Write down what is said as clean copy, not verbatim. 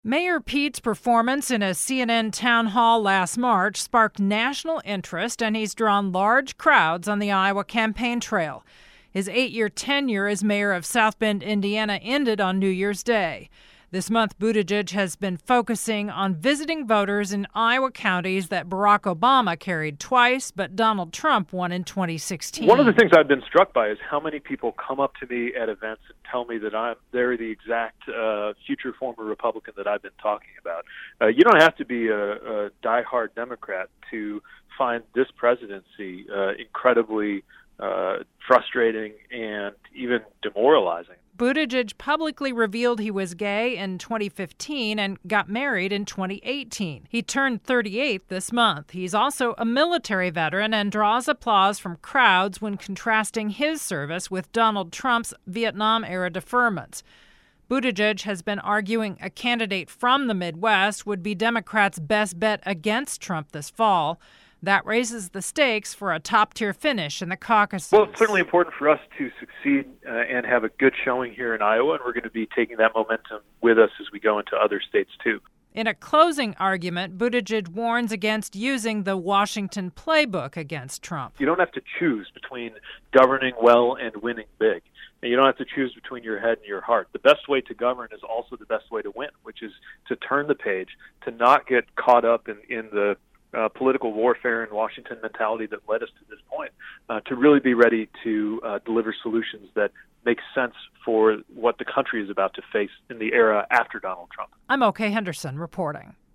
Mayor Pete's performance in a CNN town hall last March sparked national interest, and he's drawn large crowds on the Iowa campaign trail. His 8-year tenure as mayor of South Bend, Indiana, ended on New Year's Day. This month, Buttigieg has been focusing on visiting voters in Iowa counties that Barack Obama carried twice, but Donald Trump won in 2016. One of the things I've been struck by is how many people come up to me at events and tell me that they're the exact future former Republican that I've been talking about. You don't have to be a diehard Democrat to find this presidency incredibly frustrating and even demoralizing. Buttigieg publicly revealed he was gay in 2015 and got married in 2018. He turned 38 this month. He's also a military veteran and draws applause from crowds when contrasting his service with Donald Trump's Vietnam-era deferments. Buttigieg has been arguing a candidate from the Midwest would be Democrats' best bet against Trump this fall. That raises the stakes for a top-tier finish in the caucuses. Well, it's certainly important for us to succeed and have a good showing here in Iowa, and we're going to be taking that momentum with us as we go into other states, too. In a closing argument, Buttigieg warns against using the Washington playbook against Trump. You don't have to choose between governing well and winning big. And you don't have to choose between your head and your heart. The best way to govern is also the best way to win, which is to turn the page, to not get caught up in the political warfare and Washington mentality that led us to this point, to really be ready to deliver solutions that make sense for what the country is about to face in the era after Donald Trump. I'm OK Henderson reporting.